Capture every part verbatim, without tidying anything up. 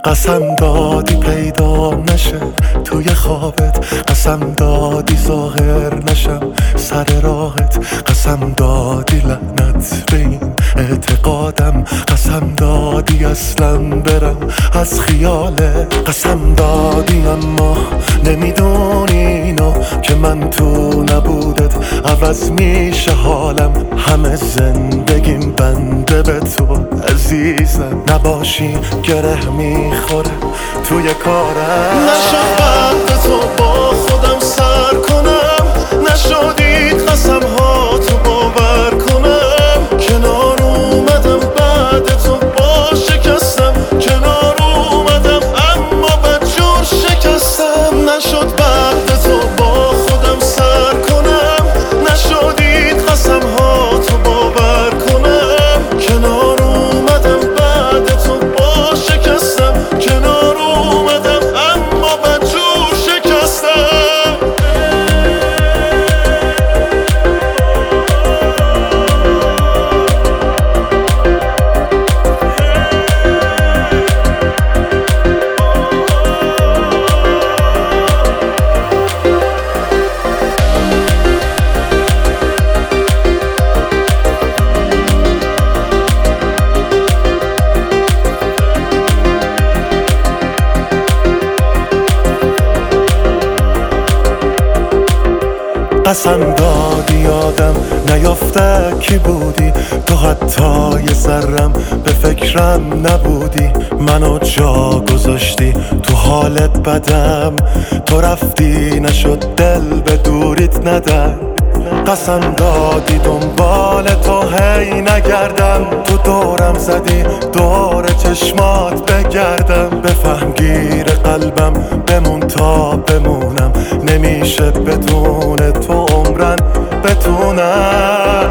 قسم دادی پیدا نشه توی خوابت، قسم دادی ظاهر نشم سر راهت، قسم دادی لعنت به این اعتقادم، قسم دادی اصلا برم از خیالت، قسم دادی اما نمیدونی اینو که من تو نبودت عوض میشه حالم، همه زندگیم بنده به تو عزیزم، نباشی گره میخوره توی کارم. نشد بعد تو با خودم سر کنم، نشدید قسم ها تو باور کنم، کنار اومدم بعد تو با شکستم، کنار اومدم اما بدجور شکستم. نشد بعد تو با خودم سر کنم، نشدید قسم ها تو باور کنم، کنار اومدم بعد تو با شکستم، کنار اومدم اما بدجور شکستم. قسم دادی یادم نیافته کی بودی، تو حتی یه ذرم به فکرم نبودی، منو جا گذاشتی تو حالت بدم، تو رفتی نشد دل به دوریت ندم. قسم دادی دنبال تو هی نگردم، تو دورم زدی دور چشمات بگردم، بفهم گیر قلبم بمون تا بمونم، نمیشه بدون تو عمرن بتونم.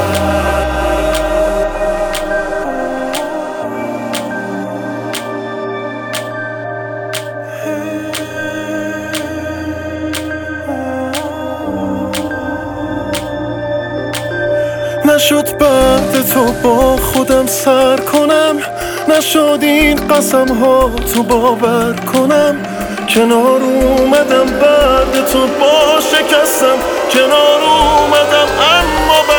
نشد بعد تو با خودم سر کنم، نشد این قسم ها تو باور کنم، کنار اومدم بعد تو با شکستم، کنار اومدم اما